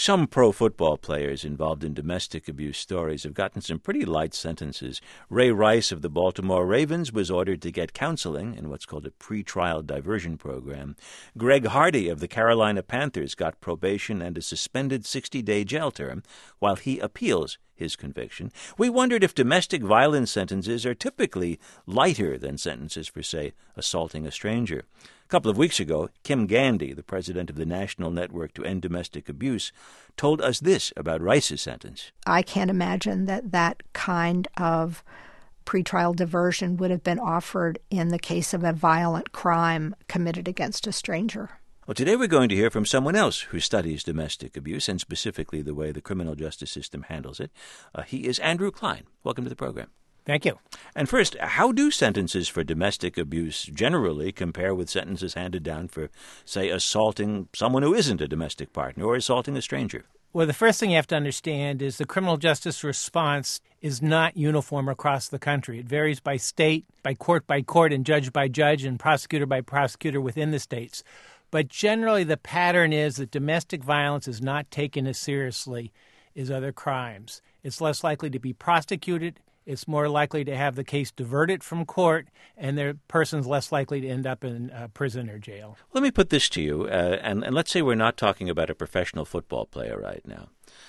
Some pro football players involved in domestic abuse stories have gotten some pretty light sentences. Ray Rice of the Baltimore Ravens was ordered to get counseling in what's called a pretrial diversion program. Greg Hardy of the Carolina Panthers got probation and a suspended 60-day jail term while he appeals his conviction. We wondered if domestic violence sentences are typically lighter than sentences for, say, assaulting a stranger. A couple of weeks ago, Kim Gandy, the president of the National Network to End Domestic Abuse, told us this about Rice's sentence. I can't imagine that kind of pretrial diversion would have been offered in the case of a violent crime committed against a stranger. Well, today we're going to hear from someone else who studies domestic abuse and specifically the way the criminal justice system handles it. He is Andrew Klein. Welcome to the program. Thank you. And first, how do sentences for domestic abuse generally compare with sentences handed down for, say, assaulting someone who isn't a domestic partner or assaulting a stranger? Well, the first thing you have to understand is the criminal justice response is not uniform across the country. It varies by state, by court, and judge by judge, and prosecutor by prosecutor within the states. But generally, the pattern is that domestic violence is not taken as seriously as other crimes. It's less likely to be prosecuted. It's more likely to have the case diverted from court, and the person's less likely to end up in prison or jail. Let me put this to you, and let's say we're not talking about a professional football player right now.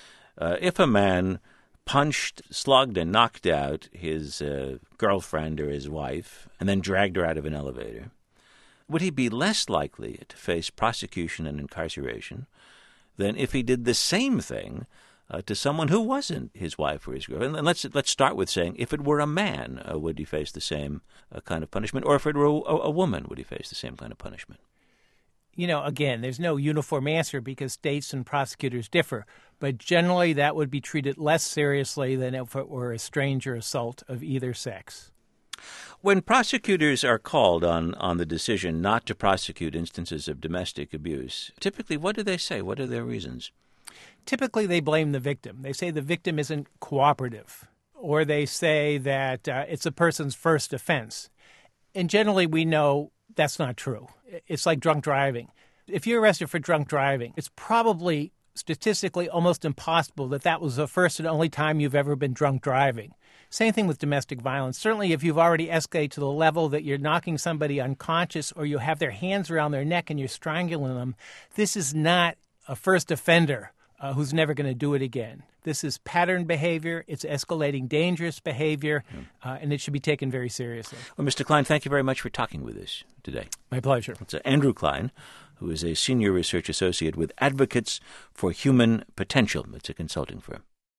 If a man punched, slugged, and knocked out his girlfriend or his wife and then dragged her out of an elevator, would he be less likely to face prosecution and incarceration than if he did the same thing to someone who wasn't his wife or his girlfriend? And let's start with saying, if it were a man, would he face the same kind of punishment? Or if it were a woman, would he face the same kind of punishment? You know, again, there's no uniform answer because states and prosecutors differ. But generally, that would be treated less seriously than if it were a stranger assault of either sex. When prosecutors are called on the decision not to prosecute instances of domestic abuse, typically what do they say? What are their reasons? Typically, they blame the victim. They say the victim isn't cooperative, or they say that it's a person's first offense. And generally, we know that's not true. It's like drunk driving. If you're arrested for drunk driving, it's probably statistically almost impossible that was the first and only time you've ever been drunk driving. Same thing with domestic violence. Certainly if you've already escalated to the level that you're knocking somebody unconscious or you have their hands around their neck and you're strangling them, this is not a first offender who's never going to do it again. This is pattern behavior. It's escalating dangerous behavior, and it should be taken very seriously. Well, Mr. Klein, thank you very much for talking with us today. My pleasure. It's Andrew Klein, who is a senior research associate with Advocates for Human Potential. It's a consulting firm.